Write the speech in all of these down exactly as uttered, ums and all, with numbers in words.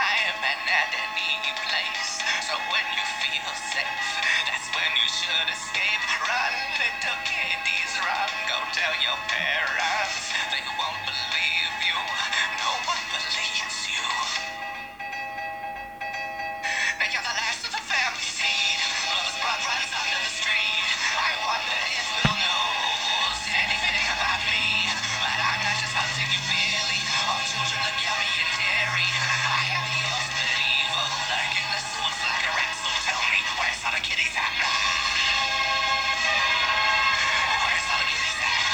anytime and at any place. So when you feel safe, that's when you should escape. Run, little kiddies, run. Go tell your parents. They won't believe you. No one believes you. Now you're the last of the family seed. Blood's blood runs under the street. I wonder if we'll know anything about me. But I'm not just hunting you, Billy. All children look yummy and dairy. I am the ultimate evil, lurking the sewers like a rat. So tell me, where's all the kitties at? Where's all the kitties at?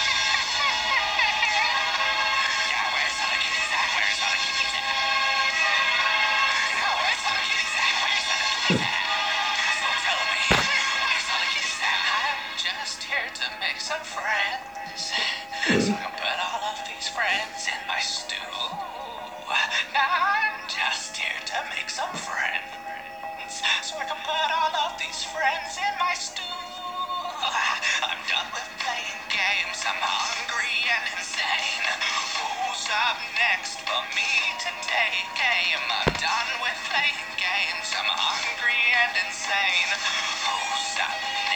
Yeah, where's all the kitties at? Where's all the kitties at? Yeah, where's all the kitties at? Where's all the kitties at? So tell me, where's all the kitties at? I'm just here to make some friends. So I can put all of these friends in my stew. Now I'm just here to make some friends. So I can put all of these friends in my stew. I'm done with playing games. I'm hungry and insane. Who's up next for me to take aim? I'm done with playing games. I'm hungry and insane. Who's up